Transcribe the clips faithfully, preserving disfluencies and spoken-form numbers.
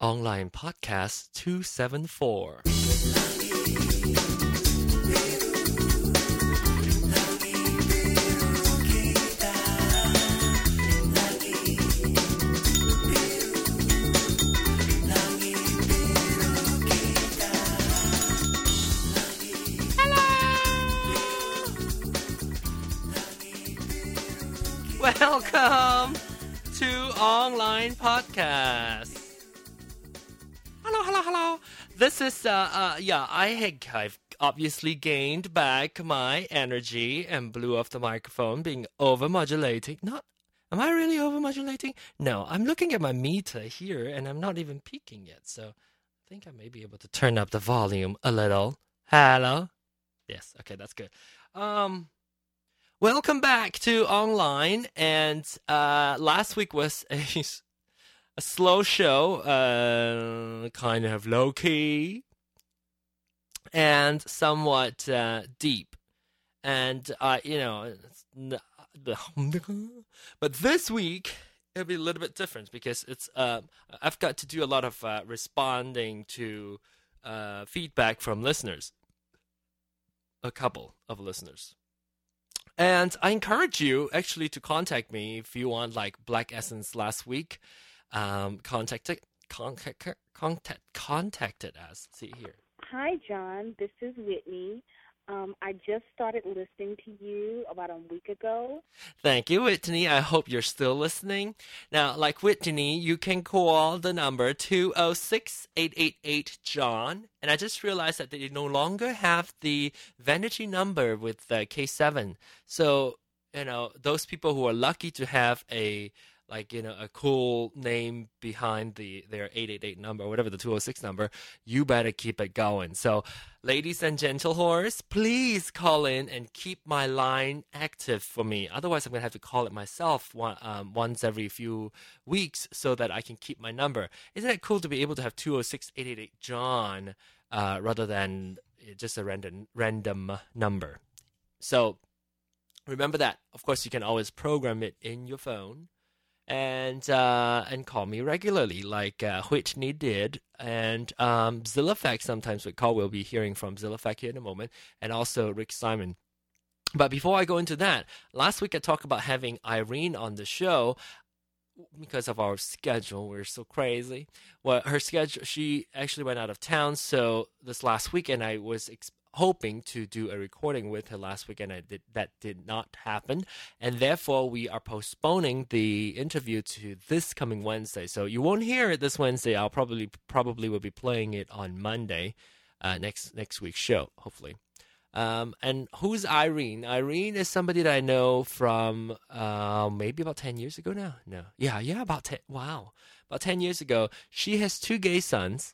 Online Podcast two seventy-four. Welcome to Online Podcast. Hello, hello, hello. This is, uh, uh, yeah, I, I've obviously gained back my energy and blew off the microphone, being over-modulating. Not, am I really over-modulating? No, I'm looking at my meter here, and I'm not even peaking yet, so I think I may be able to turn up the volume a little. Hello? Yes, okay, that's good. Um... Welcome back to Online, and uh, last week was a, a slow show, uh, kind of low-key, and somewhat uh, deep, and, uh, you know, but this week, it'll be a little bit different, because it's uh, I've got to do a lot of uh, responding to uh, feedback from listeners, a couple of listeners. And I encourage you actually to contact me if you want, like Black Essence last week. Um, contact contact contact contacted us. See here. Hi, John. This is Whitney. Um, I just started listening to you about a week ago. Thank you, Whitney. I hope you're still listening. Now, like Whitney, you can call the number two oh six, eight eight eight, John. And I just realized that they no longer have the vanity number with the K seven. So, you know, those people who are lucky to have a, like, you know, a cool name behind the their eight eight eight number, whatever the two oh six number, you better keep it going. So, ladies and gentle horse, please call in and keep my line active for me. Otherwise, I'm going to have to call it myself one, um, once every few weeks so that I can keep my number. Isn't it cool to be able to have two oh six, eight eight eight, John uh, rather than just a random random number? So, remember that. Of course, you can always program it in your phone. And uh, and call me regularly, like uh, Whitney did, and um, Zillafak sometimes would call. We'll be hearing from Zillafak here in a moment, and also Rick Simon. But before I go into that, last week I talked about having Irene on the show because of our schedule. We're so crazy. Well, her schedule, she actually went out of town, so this last weekend I was Exp- hoping to do a recording with her last weekend. I did, that did not happen, and therefore we are postponing the interview to this coming Wednesday. So you won't hear it this Wednesday. I'll probably probably will be playing it on Monday, uh, next next week's show, hopefully. Um, and who's Irene? Irene is somebody that I know from uh, maybe about ten years ago now. No, yeah, yeah, about ten. Wow, about ten years ago. She has two gay sons.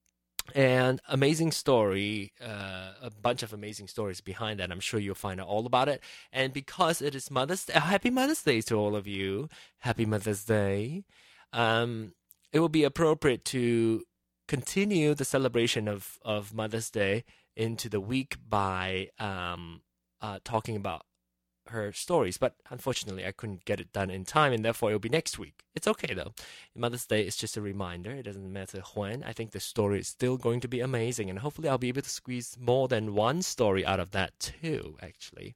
And amazing story, uh, a bunch of amazing stories behind that. I'm sure you'll find out all about it. And because it is Mother's Day, Happy Mother's Day to all of you. Happy Mother's Day. Um, it will be appropriate to continue the celebration of, of Mother's Day into the week by um, uh, talking about her stories, but unfortunately I couldn't get it done in time, and therefore it'll be next week. It's okay though. Mother's Day is just a reminder. It doesn't matter when. I think the story is still going to be amazing, and hopefully I'll be able to squeeze more than one story out of that too, actually.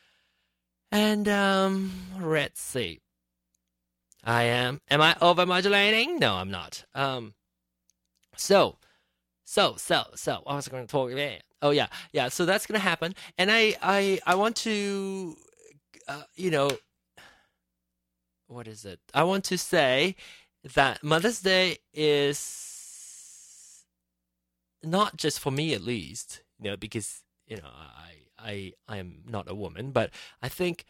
And um let's see. I am am I over-modulating? No, I'm not. Um so so so so what was I going to talk about? Oh yeah, yeah, so that's gonna happen. And I I I want to Uh, you know, what is it? I want to say that Mother's Day is not just for me, at least, you know, because, you know, I, I, I am not a woman, but I think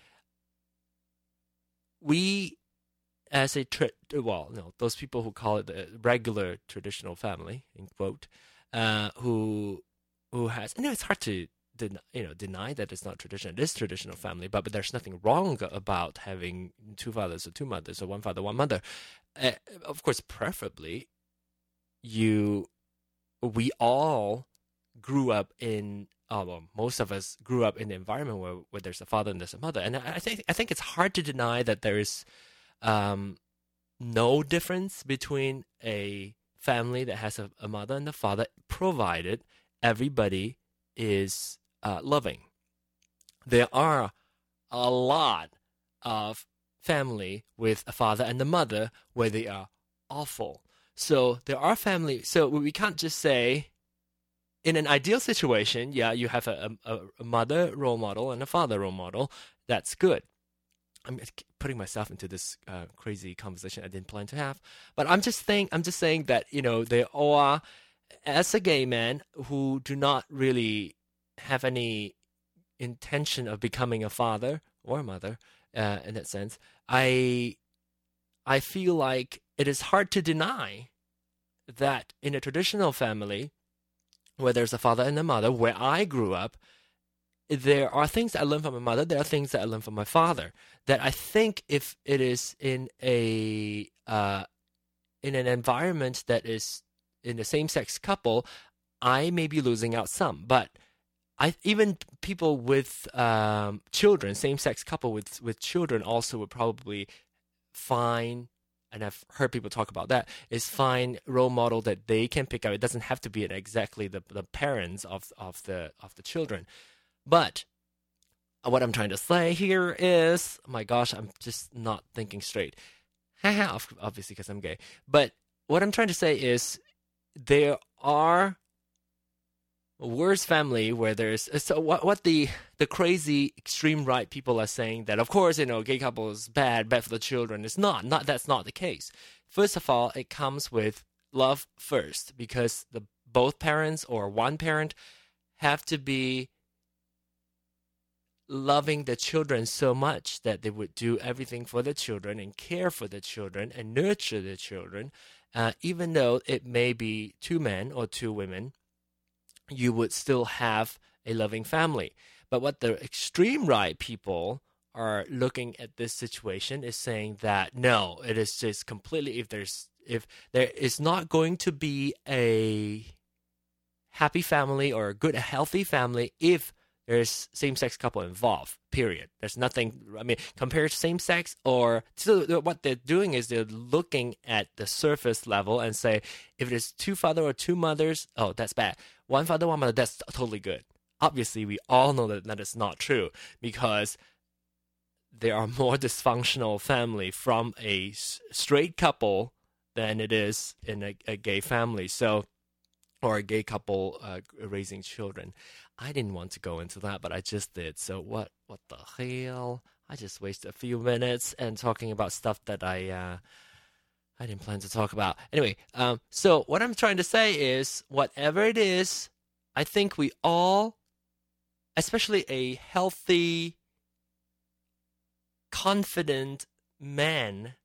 we, as a, tra- well, no, those people who call it the regular traditional family, in quote, uh, who, who has, you know, it's hard to, Den- you know, deny that it's not traditional. It is traditional family, but, but there's nothing wrong about having two fathers or two mothers or one father, one mother. Uh, of course, preferably, you, we all grew up in, uh, well, most of us grew up in the environment where, where there's a father and there's a mother. And I, I think I think it's hard to deny that there is um, no difference between a family that has a, a mother and a father, provided everybody is uh, loving. There are a lot of family with a father and a mother where they are awful. So there are family. So we can't just say, in an ideal situation, yeah, you have a, a, a mother role model and a father role model. That's good. I'm putting myself into this uh, crazy conversation I didn't plan to have, but I'm just saying, I'm just saying that, you know, there are, as a gay man who do not really have any intention of becoming a father or a mother, uh, in that sense, I, I feel like it is hard to deny that in a traditional family, where there's a father and a mother, where I grew up, there are things that I learned from my mother, there are things that I learned from my father, that I think if it is in a uh, in an environment that is in a same-sex couple, I may be losing out some. But I even people with um, children, same-sex couple with, with children also would probably find, and I've heard people talk about that, is find role model that they can pick up. It doesn't have to be exactly the, the parents of, of the of the children. But what I'm trying to say here is, oh my gosh, I'm just not thinking straight. Obviously, because I'm gay. But what I'm trying to say is, there are worse family where there's so what what the the crazy extreme right people are saying, that of course, you know, gay couple is bad, bad for the children. It's not. Not that's not the case. First of all, it comes with love first, because the both parents or one parent have to be loving the children so much that they would do everything for the children and care for the children and nurture the children, uh, even though it may be two men or two women, you would still have a loving family. But what the extreme right people are looking at this situation is saying that no, it is just completely, if there's if there is not going to be a happy family or a good, healthy family if there's same-sex couple involved, period. There's nothing, I mean, compared to same-sex, or so what they're doing is they're looking at the surface level and say, if it is two father or two mothers, oh, that's bad. One father, one mother, that's totally good. Obviously, we all know that that is not true, because there are more dysfunctional family from a straight couple than it is in a, a gay family. So, or a gay couple uh, raising children. I didn't want to go into that, but I just did. So what what the hell? I just wasted a few minutes and talking about stuff that I uh, I didn't plan to talk about. Anyway, um, so what I'm trying to say is, whatever it is, I think we all, especially a healthy, confident man,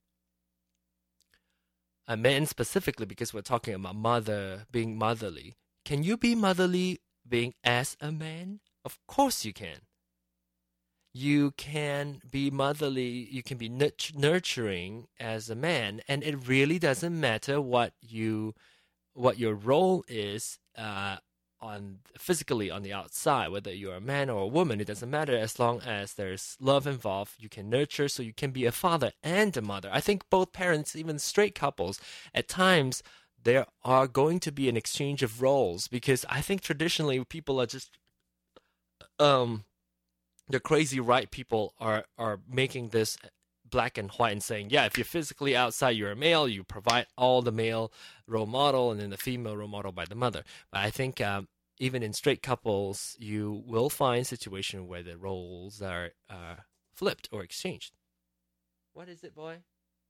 a man specifically, because we're talking about mother, being motherly. Can you be motherly being as a man? Of course you can. You can be motherly, you can be nurt- nurturing as a man, and it really doesn't matter what you, what your role is uh, on physically on the outside, whether you're a man or a woman. It doesn't matter, as long as there's love involved. You can nurture, so you can be a father and a mother. I think both parents, even straight couples, at times there are going to be an exchange of roles, because I think traditionally people are just, um, the crazy right people are, are making this black and white and saying, yeah, if you're physically outside, you're a male, you provide all the male role model and then the female role model by the mother. But I think um, even in straight couples, you will find situations where the roles are uh, flipped or exchanged. What is it, boy?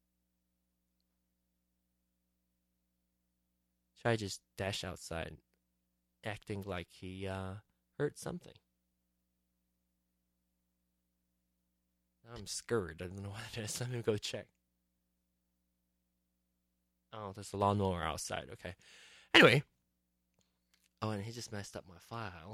Should I just dash outside, acting like he uh, heard something? Now I'm scared. I don't know what it is. Let me go check. Oh, there's a lawnmower outside. Okay. Anyway. Oh, and he just messed up my file.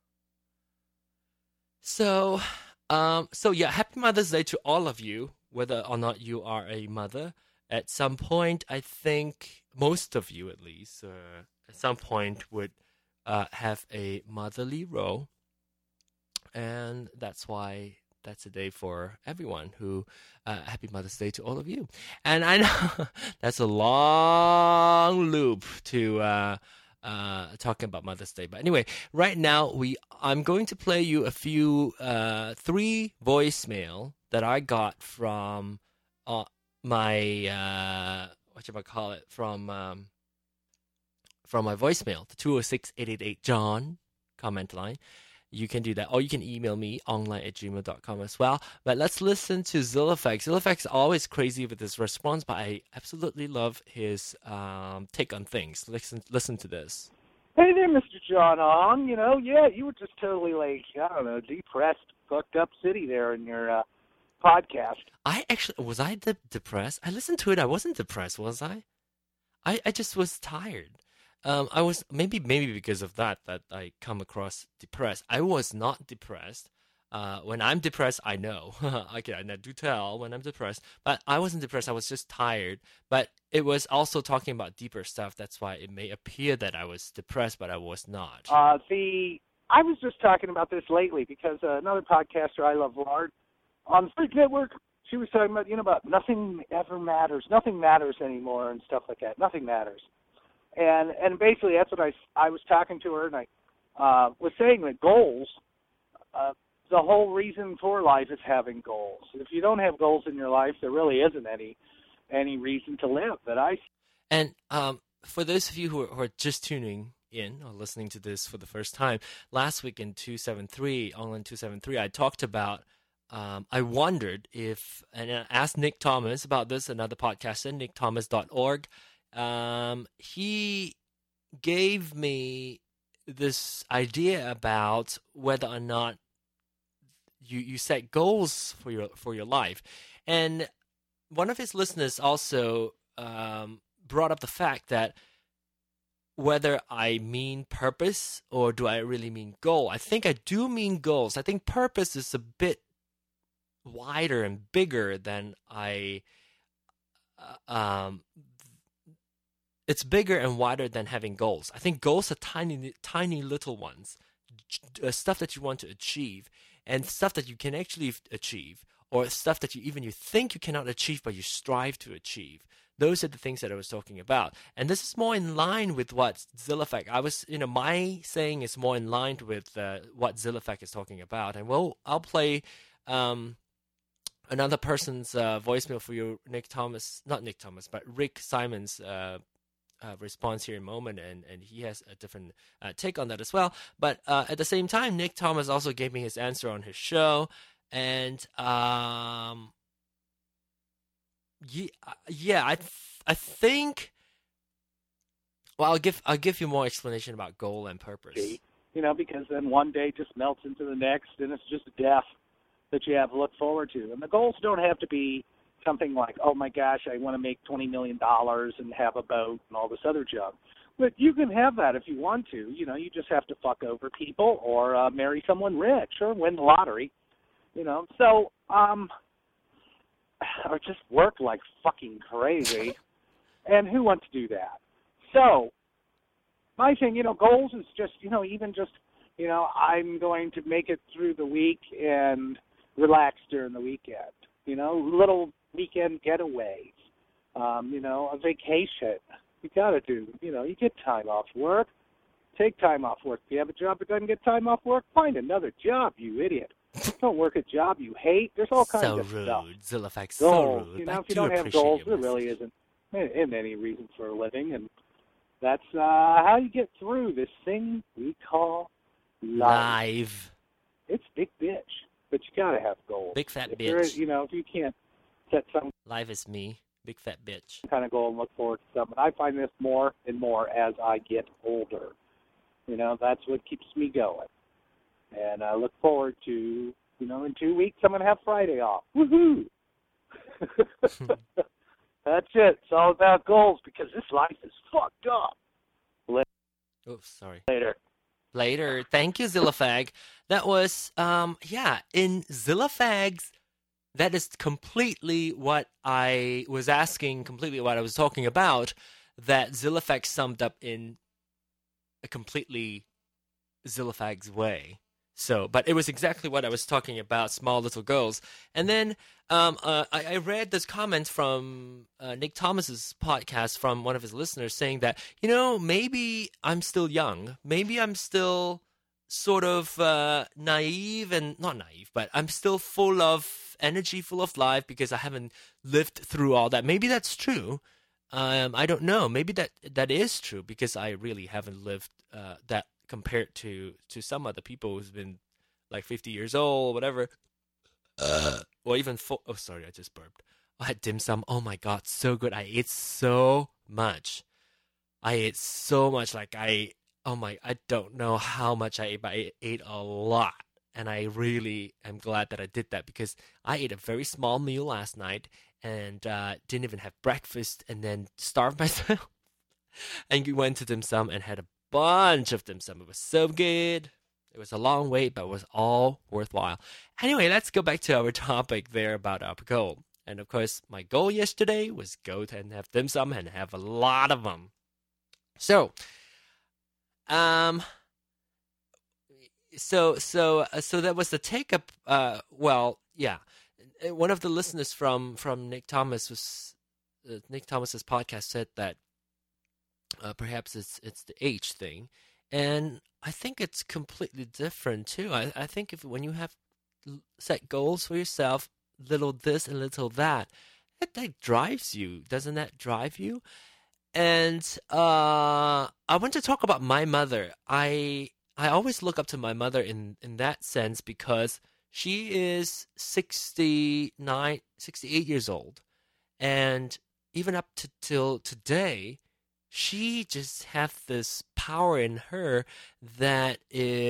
So, um, so yeah, happy Mother's Day to all of you, whether or not you are a mother. At some point, I think most of you, at least, uh, at some point would uh, have a motherly role, and that's why that's a day for everyone who, uh, happy Mother's Day to all of you. And I know that's a long loop to uh, uh, talking about Mother's Day. But anyway, right now we I'm going to play you a few, uh, three voicemail that I got from uh, my, uh, what should I call it, from um, from my voicemail, the two oh six, eight eight eight, John comment line. You can do that, or you can email me online at gmail dot com as well. But let's listen to Zillifex. Zillifex is always crazy with his response, but I absolutely love his um, take on things. Listen, listen to this. Hey there, Mister John Ong. You know, yeah, you were just totally like, I don't know, depressed, fucked up city there in your uh, podcast. I actually, was I de- depressed? I listened to it. I wasn't depressed, was I? I, I just was tired. Um, I was maybe maybe because of that that I come across depressed. I was not depressed. Uh, when I'm depressed, I know. Okay, I do tell when I'm depressed. But I wasn't depressed. I was just tired. But it was also talking about deeper stuff. That's why it may appear that I was depressed, but I was not. Uh, the I was just talking about this lately because uh, another podcaster I love, Lard, on the Freak Network, she was talking about, you know, about nothing ever matters. Nothing matters anymore and stuff like that. Nothing matters. And and basically that's what I, I was talking to her, and I uh, was saying that goals, uh, the whole reason for life is having goals. If you don't have goals in your life, there really isn't any any reason to live that I see. And um, for those of you who are, who are just tuning in or listening to this for the first time, last week in two seventy-three, Online two seventy-three, I talked about, um, I wondered if, and I asked Nick Thomas about this, another podcaster, nick thomas dot org. Um, he gave me this idea about whether or not you, you set goals for your for your life. And one of his listeners also um, brought up the fact that whether I mean purpose or do I really mean goal. I think I do mean goals. I think purpose is a bit wider and bigger than I uh, um It's bigger and wider than having goals. I think goals are tiny, tiny little ones, uh, stuff that you want to achieve, and stuff that you can actually achieve, or stuff that you even you think you cannot achieve, but you strive to achieve. Those are the things that I was talking about, and this is more in line with what Zillifex. I was, you know, my saying is more in line with uh, what Zillifex is talking about, and well, I'll play um, another person's uh, voicemail for you, Nick Thomas, not Nick Thomas, but Rick Simon's. Uh, Uh, response here in a moment, and, and he has a different uh, take on that as well. But uh, at the same time, Nick Thomas also gave me his answer on his show, and um, yeah, yeah, I th- I think. Well, I'll give I'll give you more explanation about goal and purpose. You know, because then one day just melts into the next, and it's just death that you have to look forward to. And the goals don't have to be something like, oh my gosh, I want to make twenty million dollars and have a boat and all this other junk. But you can have that if you want to. You know, you just have to fuck over people or uh, marry someone rich or win the lottery. You know, so, um, or just work like fucking crazy. And who wants to do that? So, my thing, you know, goals is just, you know, even just, you know, I'm going to make it through the week and relax during the weekend. You know, little weekend getaways, um, you know, a vacation. You got to do, you know, you get time off work. Take time off work. If you have a job that doesn't get time off work, find another job, you idiot. Don't work a job you hate. There's all kinds so of rude. stuff. Zillifex, So so rude. You know, I if you do don't have appreciate goals, your there really message. isn't, isn't any reason for a living. And that's uh, how you get through this thing we call life. Live. It's big bitch. But you gotta have goals. Big fat if you're, bitch. You know, if you can't set some Life is me. Big fat bitch. kind of goal and look forward to something, I find this more and more as I get older. You know, that's what keeps me going. And I look forward to, you know, in two weeks I'm gonna have Friday off. Woohoo! That's it. It's all about goals because this life is fucked up. Oh, sorry. Later. Later. Thank you, Zillifag. That was, um, yeah, in Zillifag's, that is completely what I was asking, completely what I was talking about, that Zillifag summed up in a completely Zillifag's way. So, but it was exactly what I was talking about, small little goals. And then um, uh, I, I read this comment from uh, Nick Thomas's podcast from one of his listeners saying that, you know, maybe I'm still young. Maybe I'm still sort of uh, naive and not naive, but I'm still full of energy, full of life because I haven't lived through all that. Maybe that's true. Um, I don't know. Maybe that that is true because I really haven't lived uh, that compared to, to some other people who's been like fifty years old, whatever, uh, or even four. Oh, sorry, I just burped. I had dim sum. Oh my God, so good. I ate so much. I ate so much. Like I, oh my, I don't know how much I ate, but I ate a lot. And I really am glad that I did that because I ate a very small meal last night and uh, didn't even have breakfast and then starved myself and went to dim sum and had a bunch of dim sum. It was so good. It was a long wait, but it was all worthwhile. Anyway, let's go back to our topic there about our goal. And of course, my goal yesterday was go to and have dim sum and have a lot of them. So, um, so so uh, so that was the take up. Uh, well, yeah, one of the listeners from from Nick Thomas was uh, Nick Thomas's podcast said that. Uh, perhaps it's it's the age thing, and I think it's completely different too. I, I think if when you have set goals for yourself, little this and little that, that, that drives you. Doesn't that drive you? And uh, I want to talk about my mother. I I always look up to my mother in, in that sense because she is sixty-nine, sixty-eight years old, and even up to till today. She just has this power in her that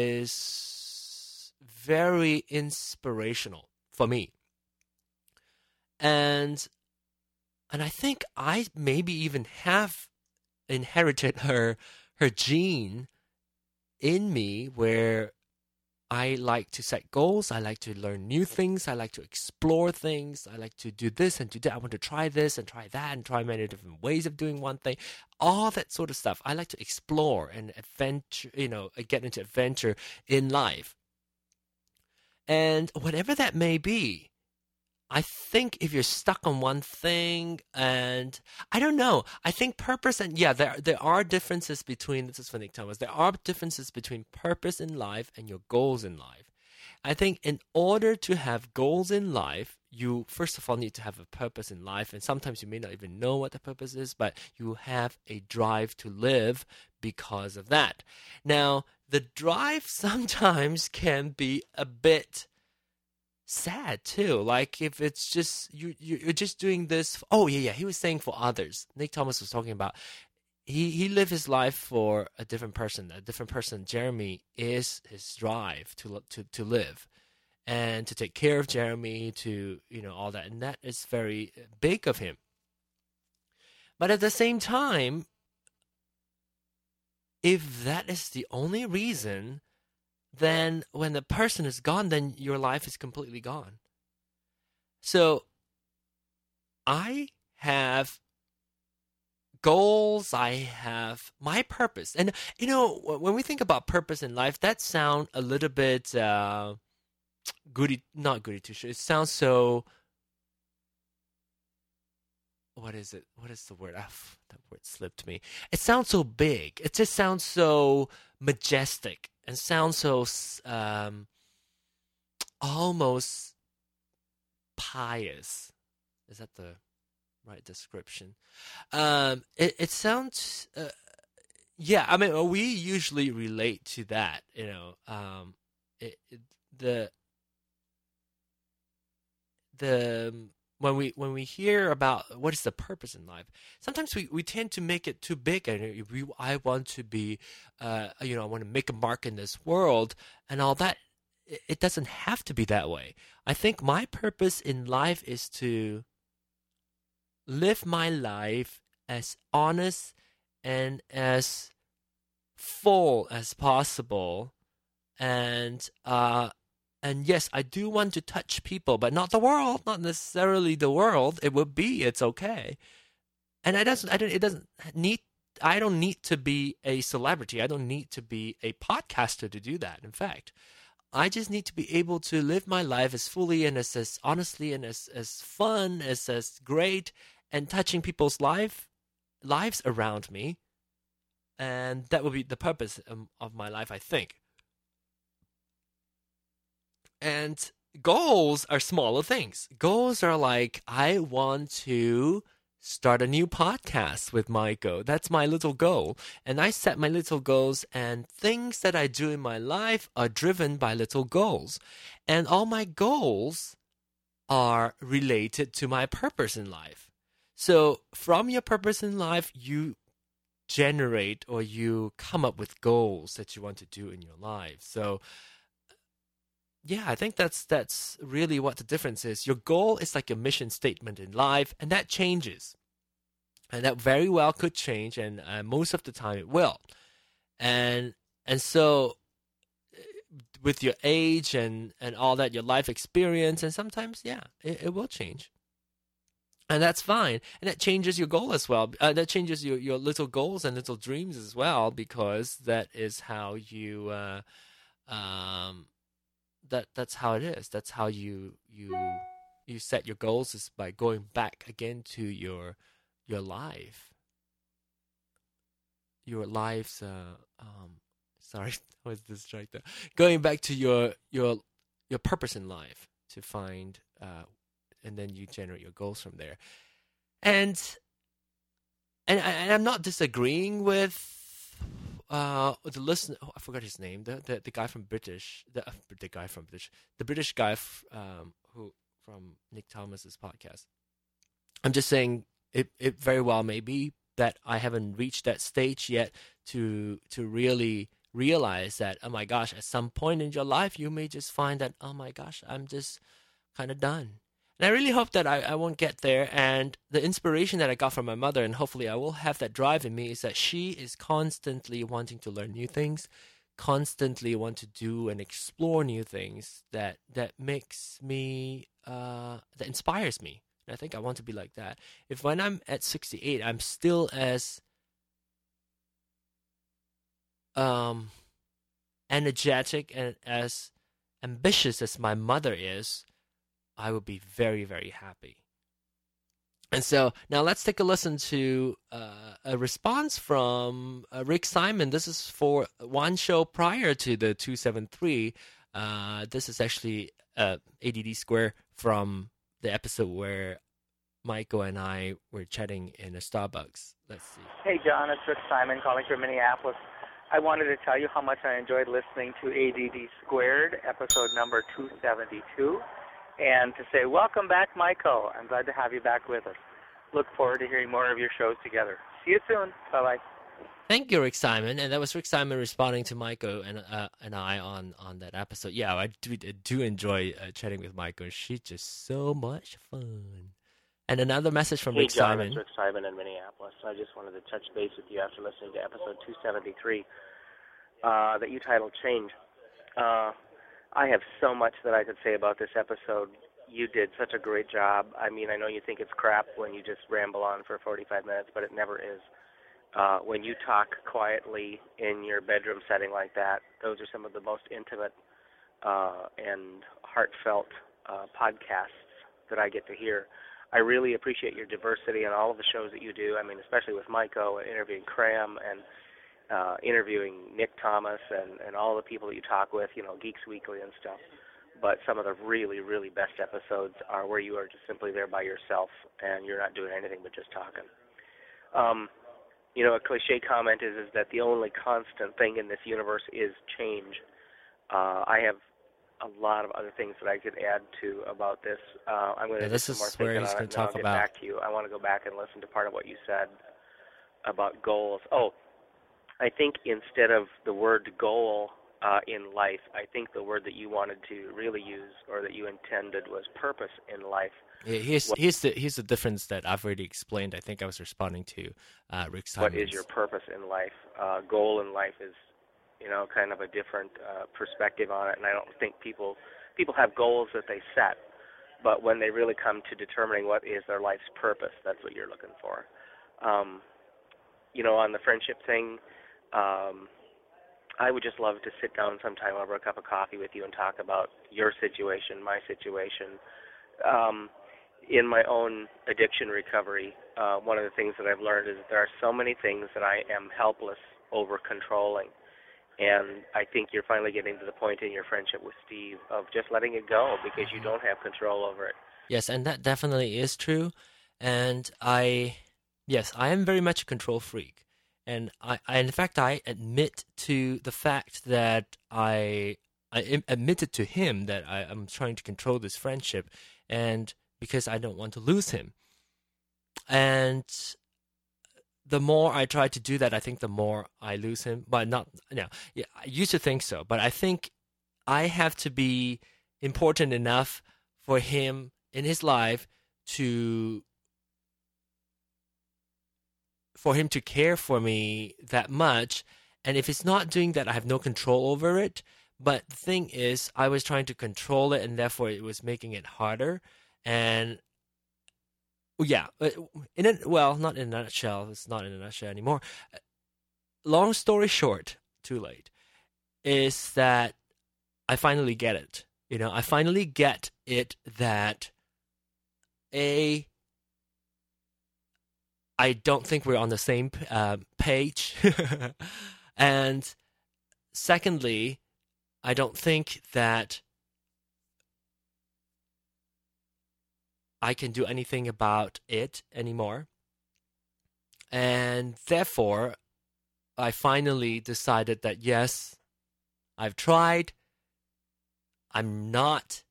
is very inspirational for me. And and I think I maybe even have inherited her her gene in me where I like to set goals. I like to learn new things. I like to explore things. I like to do this and do that. I want to try this and try that and try many different ways of doing one thing. All that sort of stuff. I like to explore and adventure, you know, get into adventure in life. And whatever that may be, I think if you're stuck on one thing and I don't know, I think purpose and yeah, there there are differences between, this is for Nick Thomas, there are differences between purpose in life and your goals in life. I think in order to have goals in life, you first of all need to have a purpose in life. And sometimes you may not even know what the purpose is, but you have a drive to live because of that. Now, the drive sometimes can be a bit sad too. Like if it's just you, you you're just doing this. Oh yeah, yeah. He was saying for others. Nick Thomas was talking about he he lived his life for a different person. A different person. Jeremy is his drive to to to live, and to take care of Jeremy. To you know all that, and that is very big of him. But at the same time, if that is the only reason, then when the person is gone, then your life is completely gone. So I have goals. I have my purpose. And, you know, when we think about purpose in life, that sounds a little bit uh, goody, not goody two shoes. It sounds so, what is it? What is the word? Oh, that word slipped me. It sounds so big. It just sounds so majestic. And sounds so um, almost pious. Is that the right description? Um, it, it sounds, uh, yeah. I mean, we usually relate to that. You know, um, it, it, the the when we when we hear about what is the purpose in life, sometimes we, we tend to make it too big. And we, I want to be, uh, you know, I want to make a mark in this world and all that. It, it doesn't have to be that way. I think my purpose in life is to live my life as honest and as full as possible, and uh. And yes, I do want to touch people, but not the world, not necessarily the world. It would be, it's okay. And I doesn't, I don't, it doesn't need, I don't need to be a celebrity. I don't need to be a podcaster to do that. In fact, I just need to be able to live my life as fully and as, as honestly and as, as fun, as, as great, and touching people's life lives around me. And that will be the purpose um, of my life, I think. And goals are smaller things. Goals are like, I want to start a new podcast with Michael. That's my little goal. And I set my little goals, and things that I do in my life are driven by little goals. And all my goals are related to my purpose in life. So from your purpose in life, you generate or you come up with goals that you want to do in your life. So yeah, I think that's that's really what the difference is. Your goal is like a mission statement in life, and that changes. And that very well could change, and uh, most of the time it will. And and so with your age and, and all that, your life experience, and sometimes, yeah, it, it will change. And that's fine. And that changes your goal as well. Uh, that changes your, your little goals and little dreams as well, because that is how you... Uh, um, That that's how it is. That's how you you you set your goals, is by going back again to your your life, your life's. Uh, um, sorry, I was distracted. Going back to your your your purpose in life to find, uh, and then you generate your goals from there. And and, and I'm not disagreeing with. Uh, the listener, oh, I forgot his name. The, the the guy from British, the uh, the guy from British, the British guy f- um who from Nick Thomas's podcast. I'm just saying it it very well may be that I haven't reached that stage yet to to really realize that, oh my gosh, at some point in your life you may just find that, oh my gosh, I'm just kind of done. And I really hope that I, I won't get there. And the inspiration that I got from my mother, and hopefully I will have that drive in me, is that she is constantly wanting to learn new things, constantly want to do and explore new things that that makes me, uh, that inspires me. And I think I want to be like that. If when I'm at sixty-eight, I'm still as um, energetic and as ambitious as my mother is, I would be very, very happy. And so now let's take a listen to uh, a response from uh, Rick Simon. This is for one show prior to the two seventy-three. Uh, this is actually uh, A D D Square from the episode where Michael and I were chatting in a Starbucks. Let's see. Hey, John, it's Rick Simon calling from Minneapolis. I wanted to tell you how much I enjoyed listening to A D D Squared, episode number two seventy-two. And to say, welcome back, Michael. I'm glad to have you back with us. Look forward to hearing more of your shows together. See you soon. Bye-bye. Thank you, Rick Simon. And that was Rick Simon responding to Michael and uh, and I on, on that episode. Yeah, I do, I do enjoy uh, chatting with Michael. She's just so much fun. And another message from hey, Rick John, Simon. It's Rick Simon in Minneapolis. I just wanted to touch base with you after listening to episode two seventy-three uh, that you titled Change. Uh I have so much that I could say about this episode. You did such a great job. I mean, I know you think it's crap when you just ramble on for forty-five minutes, but it never is. Uh, when you talk quietly in your bedroom setting like that, those are some of the most intimate uh, and heartfelt uh, podcasts that I get to hear. I really appreciate your diversity in all of the shows that you do. I mean, especially with Maiko and interviewing Cram and Uh, interviewing Nick Thomas and, and all the people that you talk with, you know, Geeks Weekly and stuff. But some of the really, really best episodes are where you are just simply there by yourself and you're not doing anything but just talking. Um, you know, a cliche comment is, is that the only constant thing in this universe is change. Uh, I have a lot of other things that I could add to about this. Uh, I'm going to yeah, do this some is more where thinking he's on going it, to and talk I'll get about. back to you. I want to go back and listen to part of what you said about goals. Oh, I think instead of the word goal uh, in life, I think the word that you wanted to really use or that you intended was purpose in life. Yeah, here's, here's, the, here's the difference that I've already explained. I think I was responding to uh, Rick Simons. What is your purpose in life? Uh, goal in life is, you know, kind of a different uh, perspective on it, and I don't think people people have goals that they set, but when they really come to determining what is their life's purpose, that's what you're looking for. Um, you know, on the friendship thing, Um, I would just love to sit down sometime over a cup of coffee with you and talk about your situation, my situation. Um, in my own addiction recovery, uh, one of the things that I've learned is that there are so many things that I am helpless over controlling. And I think you're finally getting to the point in your friendship with Steve of just letting it go because you don't have control over it. Yes, and that definitely is true. And I, yes, I am very much a control freak. And I, I in fact, I admit to the fact that I, I im- admitted to him that I am trying to control this friendship, and because I don't want to lose him. And the more I try to do that, I think the more I lose him. But not, no, yeah, I used to think so. But I think I have to be important enough for him in his life to, for him to care for me that much. And if it's not doing that, I have no control over it. But the thing is, I was trying to control it, and therefore it was making it harder. And yeah, in a, well, not in a nutshell. It's not in a nutshell anymore. Long story short, too late, is that I finally get it. You know, I finally get it that A, I don't think we're on the same uh, page. And secondly, I don't think that I can do anything about it anymore. And therefore, I finally decided that yes, I've tried. I'm not,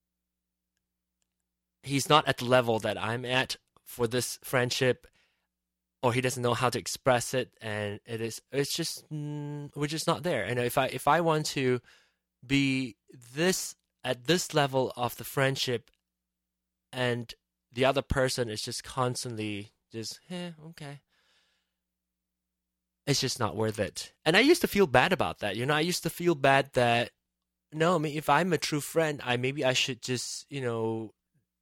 he's not at the level that I'm at for this friendship, or he doesn't know how to express it, and it is, it's just, mm, we're just not there. And if I, if I want to be this, at this level of the friendship, and the other person is just constantly just, eh, okay. It's just not worth it. And I used to feel bad about that. You know, I used to feel bad that, no, I mean, if I'm a true friend, I maybe I should just, you know,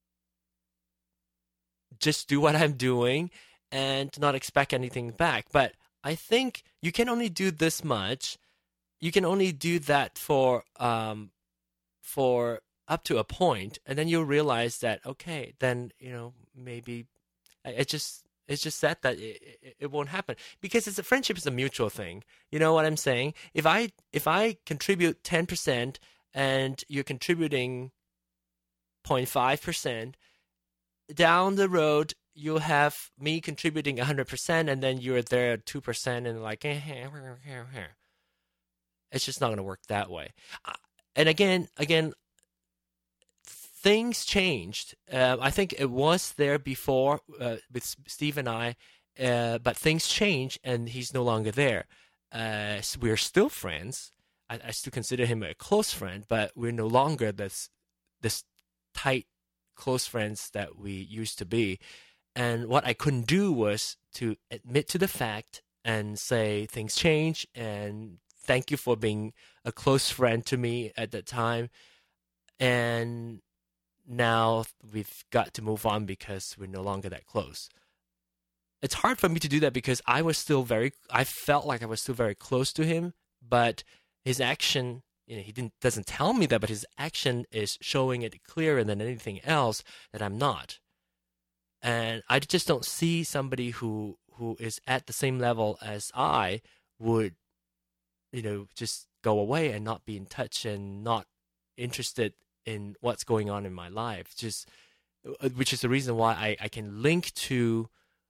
just do what I'm doing and not expect anything back. But I think you can only do this much. You can only do that for, um, for, up to a point, and then you'll realize that, okay, then, you know, maybe it just, it's just sad that it, it, it won't happen, because it's a friendship is a mutual thing. You know what I'm saying? If I, if I contribute ten percent and you're contributing zero point five percent, down the road, you'll have me contributing one hundred percent, and then you're there at two percent and like, eh, eh, eh, eh. It's just not going to work that way. And again, again, things changed. Uh, I think it was there before uh, with Steve and I, uh, but things changed, and he's no longer there. Uh, so we're still friends. I, I still consider him a close friend, but we're no longer this this tight, close friends that we used to be. And what I couldn't do was to admit to the fact and say things change, and thank you for being a close friend to me at that time. And now we've got to move on because we're no longer that close. It's hard for me to do that because I was still very, I felt like I was still very close to him, but his action, you know, he didn't, doesn't tell me that, but his action is showing it clearer than anything else that I'm not. And I just don't see somebody who, who is at the same level as I would, you know, just go away and not be in touch and not interested in what's going on in my life, just which is the reason why I, I can link to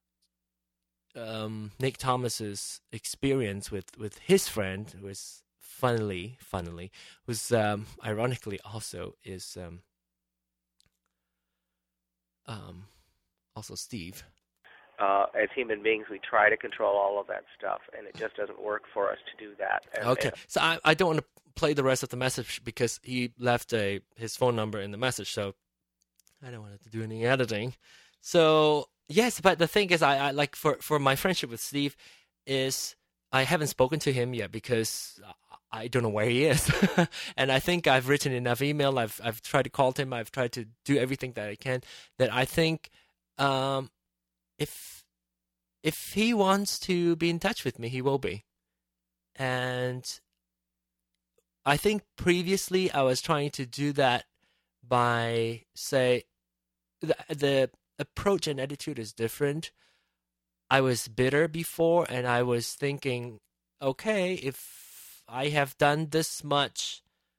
um, Nick Thomas's experience with, with his friend, who is funnily, funnily, was um, ironically also is um, um, also Steve. Uh, as human beings, we try to control all of that stuff, and it just doesn't work for us to do that. And, okay, and, so I, I don't want to play the rest of the message because he left a his phone number in the message, so I don't want to do any editing. So yes, but the thing is, I, I like for, for my friendship with Steve is I haven't spoken to him yet because I don't know where he is, and I think I've written enough email. I've I've tried to call him. I've tried to do everything that I can. That I think. Um, If if he wants to be in touch with me, he will be. And I think previously I was trying to do that by, say, the, the approach and attitude is different. I was bitter before, and I was thinking, okay, if I have done this much,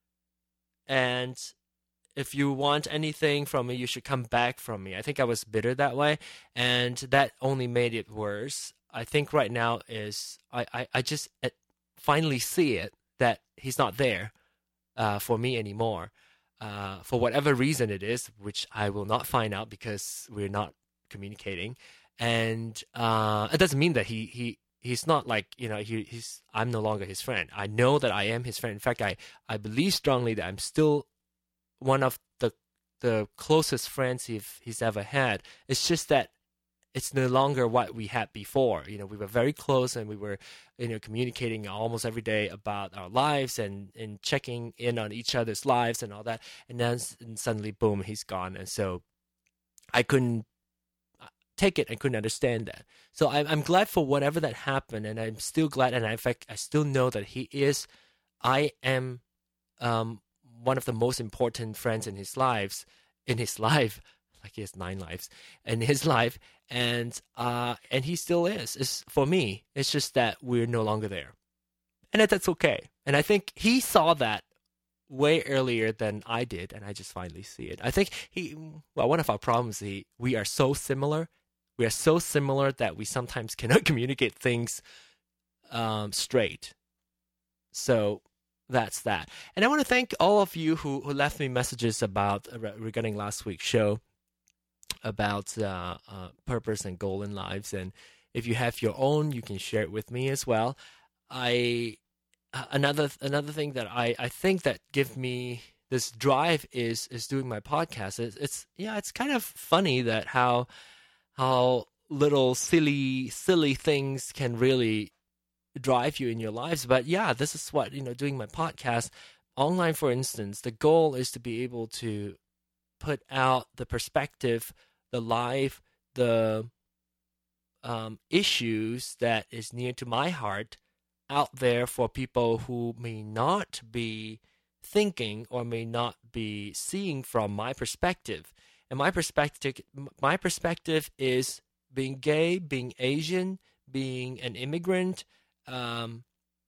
and if you want anything from me, you should come back from me. I think I was bitter that way, and that only made it worse. I think right now is I, I, I just finally see it, that he's not there uh, for me anymore. Uh, for whatever reason it is, which I will not find out because we're not communicating. And uh, it doesn't mean that he, he he's not like, you know, he, he's I'm no longer his friend. I know that I am his friend. In fact, I, I believe strongly that I'm still one of the the closest friends he's, he's ever had. It's just that it's no longer what we had before. You know, we were very close, and we were, you know, communicating almost every day about our lives and, and checking in on each other's lives and all that. And then and suddenly, boom, he's gone. And so I couldn't take it and couldn't understand that. So I'm, I'm glad for whatever that happened, and I'm still glad. And in fact, I still know that he is, I am um, one of the most important friends in his lives, in his life. Like he has nine lives in his life, and uh, and he still is. It's, for me, it's just that we're no longer there, and that, that's okay. And I think he saw that way earlier than I did, and I just finally see it. I think he, well, one of our problems is he, we are so similar. We are so similar that we sometimes cannot communicate things um, straight. So that's that. And I want to thank all of you who, who left me messages about uh, regarding last week's show, about uh, uh, purpose and goal in lives. And if you have your own, you can share it with me as well. I uh, another another thing that I, I think that give me this drive is is doing my podcast. It's, it's yeah, it's kind of funny that how how little silly silly things can really drive you in your lives. But yeah, this is what, you know, doing my podcast online, for instance, the goal is to be able to put out the perspective, the life, the um, issues that is near to my heart out there for people who may not be thinking or may not be seeing from my perspective. And my perspective, my perspective is being gay, being Asian, being an immigrant, um,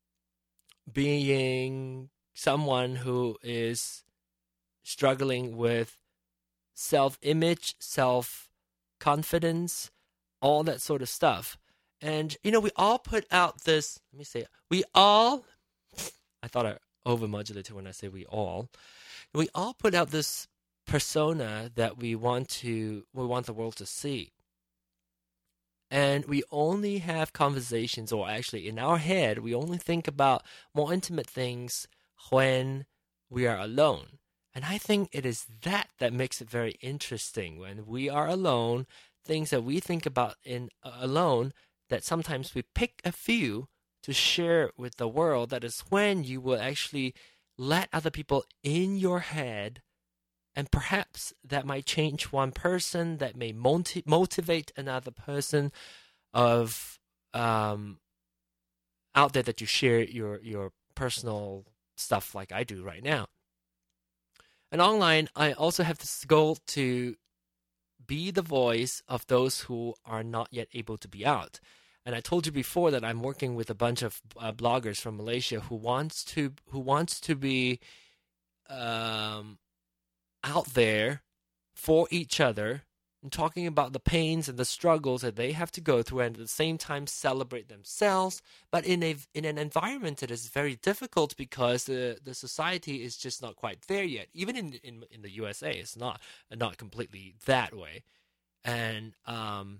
being someone who is struggling with self-image, self-confidence, all that sort of stuff. And, you know, we all put out this, let me say, we all, I thought I overmodulated when I say we all, we all put out this persona that we want to, we want the world to see. And we only have conversations, or actually in our head, we only think about more intimate things when we are alone. And I think it is that that makes it very interesting. When we are alone, things that we think about in uh, alone, that sometimes we pick a few to share with the world. That is when you will actually let other people in your head, and perhaps that might change one person, that may motiv- motivate another person of um, out there, that you share your, your personal stuff like I do right now. And online, I also have this goal to be the voice of those who are not yet able to be out. And I told you before that I'm working with a bunch of uh, bloggers from Malaysia who wants to who wants to be um, out there for each other, and talking about the pains and the struggles that they have to go through, and at the same time celebrate themselves, but in a in an environment that is very difficult because the the society is just not quite there yet. Even in in, in the U S A, it's not not completely that way. And um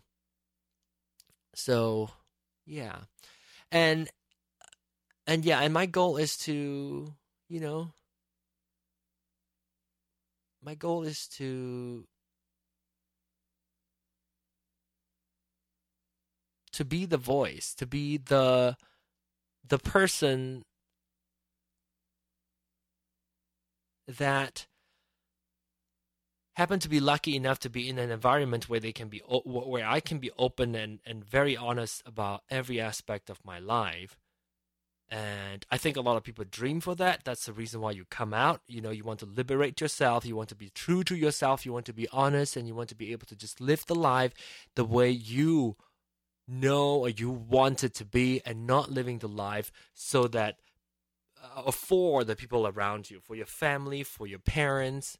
so yeah. And and yeah, and my goal is to, you know, my goal is to to be the voice, to be the the person that happen to be lucky enough to be in an environment where they can be where I can be open and, and very honest about every aspect of my life. And I think a lot of people dream for that. That's the reason why you come out. You know, you want to liberate yourself. You want to be true to yourself. You want to be honest, and you want to be able to just live the life the way you know or you want it to be, and not living the life so that uh, for the people around you, for your family, for your parents.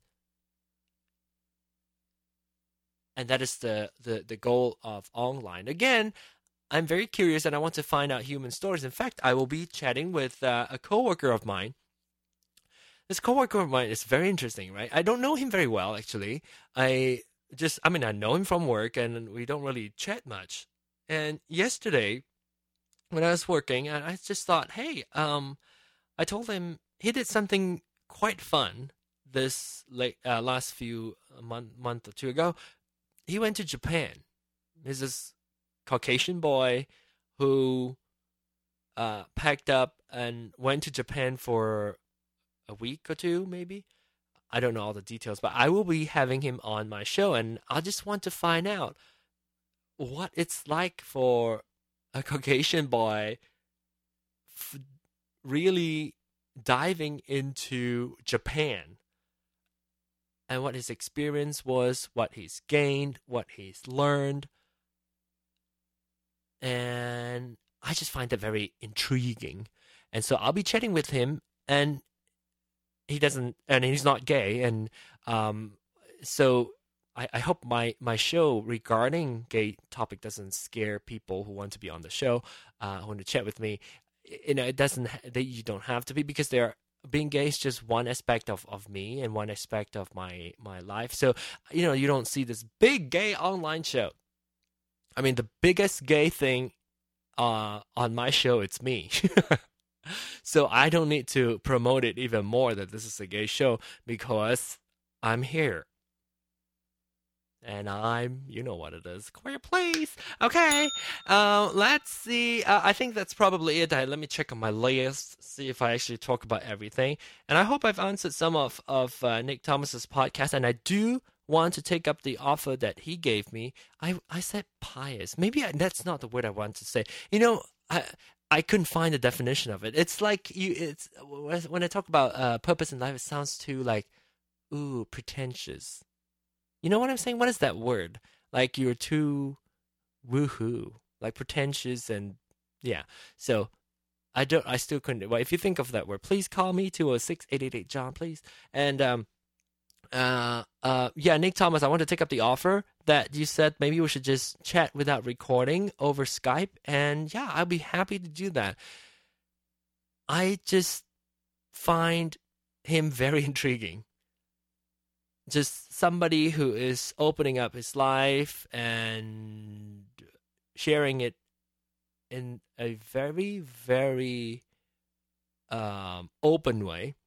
And that is the, the, the goal of online. Again, I'm very curious and I want to find out human stories. In fact, I will be chatting with uh, a coworker of mine. This coworker of mine is very interesting, right? I don't know him very well, actually. I just, I mean, I know him from work and we don't really chat much. And yesterday, when I was working, I just thought, hey, um, I told him he did something quite fun this late, uh, last few month, month or two ago. He went to Japan. He's this Caucasian boy who uh, packed up and went to Japan for a week or two, maybe. I don't know all the details, but I will be having him on my show, and I just want to find out what it's like for a Caucasian boy f- really diving into Japan, and what his experience was, what he's gained, what he's learned. And I just find that very intriguing. And so I'll be chatting with him, and he doesn't, and he's not gay. And um, so I, I hope my, my show regarding gay topic doesn't scare people who want to be on the show, uh, who want to chat with me. You know, it doesn't, that you don't have to be, because they're, being gay is just one aspect of, of me and one aspect of my, my life. So, you know, you don't see this big gay online show. I mean, the biggest gay thing uh, on my show, it's me. So I don't need to promote it even more that this is a gay show, because I'm here. And I'm, you know what it is. Queer, please. Okay. Uh, let's see. Uh, I think that's probably it. Uh, let me check on my list, see if I actually talk about everything. And I hope I've answered some of, of uh, Nick Thomas's podcast. And I do want to take up the offer that he gave me. I I said pious. Maybe I, that's not the word I want to say. You know, I I couldn't find a definition of it. It's like you. It's when I talk about uh, purpose in life, it sounds too like, ooh, pretentious. You know what I'm saying? What is that word? Like you're too woohoo, like pretentious, and yeah. So I don't. I still couldn't. Well, if you think of that word, please call me two oh six, eight eight eight, John, please. And um. Uh, uh, yeah, Nick Thomas, I want to take up the offer that you said maybe we should just chat without recording over Skype. And yeah, I'll be happy to do that. I just find him very intriguing. Just somebody who is opening up his life and sharing it in a very, very um, open way.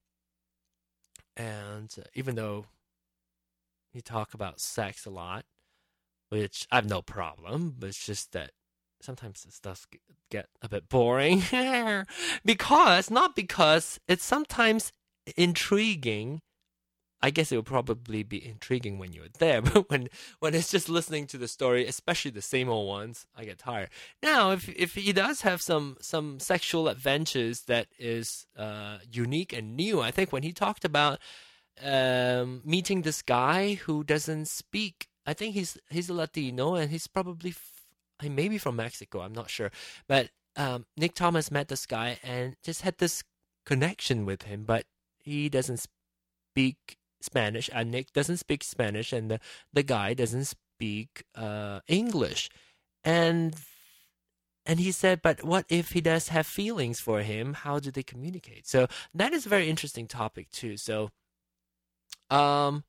And uh, even though you talk about sex a lot, which I have no problem, but it's just that sometimes this does get a bit boring. because, not because, it's sometimes intriguing. I guess it would probably be intriguing when you're there, but when, when it's just listening to the story, especially the same old ones, I get tired. Now, if if he does have some some sexual adventures that is uh, unique and new, I think when he talked about um, meeting this guy who doesn't speak, I think he's he's a Latino and he's probably f- maybe from Mexico, I'm not sure, but um, Nick Thomas met this guy and just had this connection with him, but he doesn't speak Spanish, and Nick doesn't speak Spanish, and the, the guy doesn't speak uh, English. And and he said, but what if he does have feelings for him? How do they communicate? So that is a very interesting topic too. So um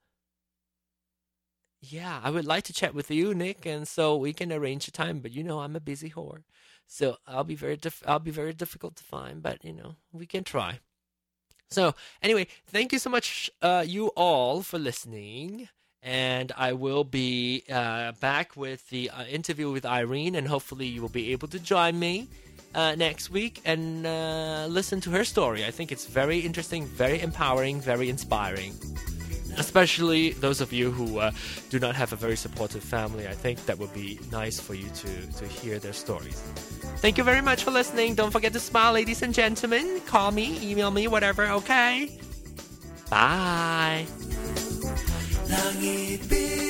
yeah, I would like to chat with you, Nick, and so we can arrange a time, but you know I'm a busy whore. So I'll be very dif- I'll be very difficult to find, but you know, we can try. So anyway, thank you so much, uh, you all, for listening. And I will be uh, back with the uh, interview with Irene, and hopefully you will be able to join me uh, next week and uh, listen to her story. I think it's very interesting, very empowering, very inspiring. Especially those of you who uh, do not have a very supportive family. I think that would be nice for you to, to hear their stories. Thank you very much for listening. Don't forget to smile, ladies and gentlemen. Call me, email me, whatever, okay? Bye. Langit